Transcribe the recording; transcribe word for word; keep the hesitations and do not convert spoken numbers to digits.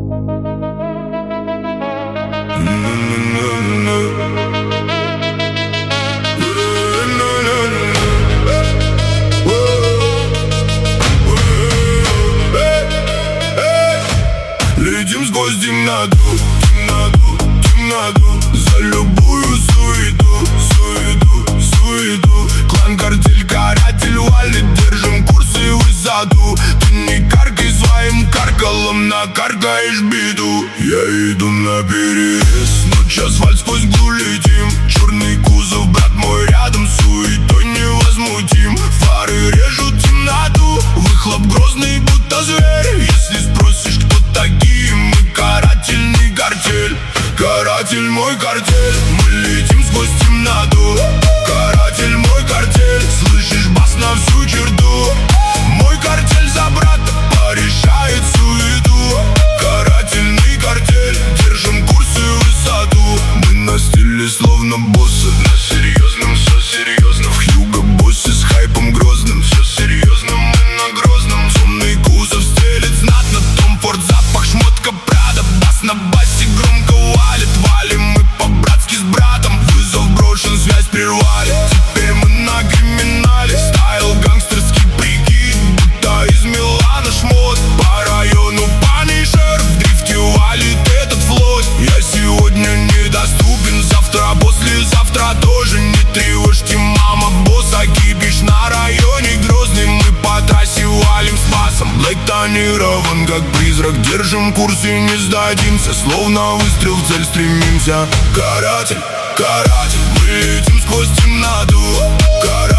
Летим сквозь темноту, темноту, темноту, за любую суету, суету, суету. Клан, картель, каратель, валит, держим курс и высоту. Ты не каркай своим каркалом, накаркаешь беду. Я иду на перерез, ночь, асфальт, сквозь глу летим. Черный кузов, брат мой, рядом, суетой невозмутим. Фары режут темноту, выхлоп грозный, будто зверь. Если спросишь, кто такие, мы карательный картель. Каратель мой картель, мы летим сквозь темноту. Каратель мой картель, слышишь бас на всю черту. Мой картель за брата порешает суету. Карательный картель, держим курс и высоту. Мы на стиле словно боссы, на серьезном все серьезно. В Хьюго боссе с хайпом грозным, все серьезно, мы на Грозном. Темный кузов стелит знатно, Том Форд, запах шмотка Прада. Бас на басе громко валит, валим мы по-братски с братом. Вызов брошен, связь прервали, теперь мы на криминале. Стайл гангстерский прикид, будто из Милана шмот. По району Панишер, в дрифте валит этот флот. Я сегодня недоступен, завтра, послезавтра тоже. Не тревожьте, мама, босса, кипиш на районе Грозный. Мы по трассе валим с басом, блэк тонирован как призрак. Держим курс и не сдадимся, словно выстрел в цель стремимся. Каратель, каратель, мы летим сквозь темноту. Каратель.